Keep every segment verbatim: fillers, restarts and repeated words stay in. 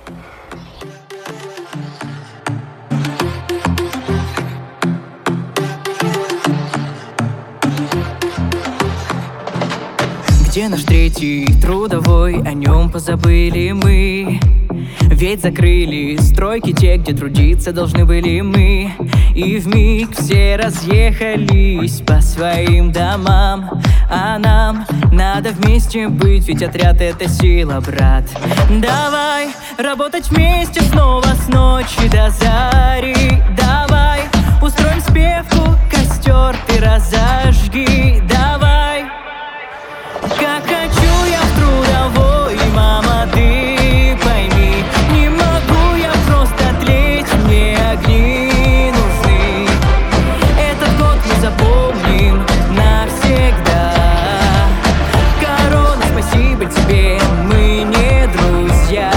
Где наш третий трудовой, о нем позабыли мы. Ведь закрыли стройки те, где трудиться должны были мы. И вмиг все разъехались по своим домам. А нам надо вместе быть, ведь отряд — это сила, брат. Давай работать вместе снова с ночи до зари. Давай устроим спевку, костер ты разожги. Давай. Как хочу я в трудовой, мама, ты пойми. Не могу я просто тлеть, мне огни нужны. Этот год мы запомним навсегда. Корона, спасибо тебе, мы не друзья.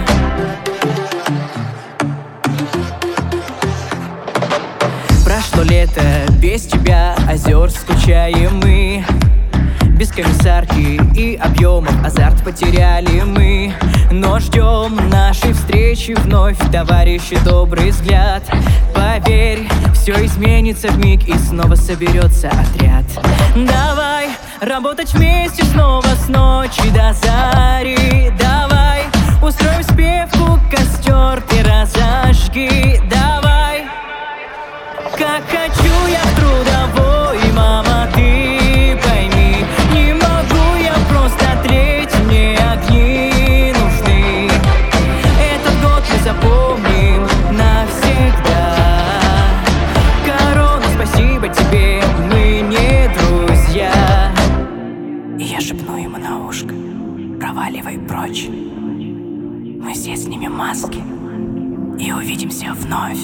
Прошло лето, без тебя озер скучаем мы. Без комиссарки и объемов азарт потеряли мы. Но ждем нашей встречи вновь, товарищи, добрый взгляд. Поверь, все изменится вмиг и снова соберется отряд. Давай работать вместе снова с ночи до зари. Давай устроим спевку, костер ты разожги. Давай. Как хочу я в трудовой, мама, ты пойми. Не могу я просто тлеть, мне огни нужны. Этот год мы запомним навсегда. Корона, спасибо тебе, мы не друзья. И я шепну ему на ушко: проваливай прочь. Мы все снимем маски и увидимся вновь.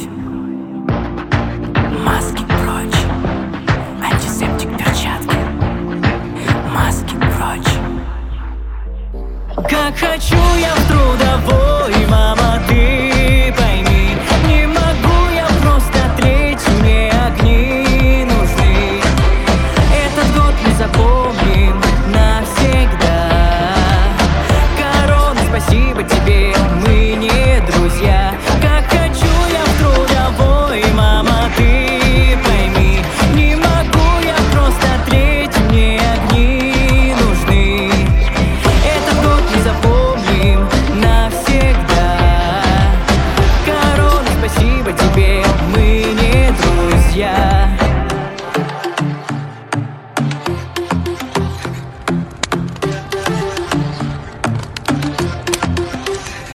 Маски прочь, антисептик, перчатки. Маски прочь. Как хочу я в трудовой, мама, ты пойми. Не могу я просто тлеть, мне огни нужны. Этот год мы запомним навсегда. Корона, спасибо тебе, мы не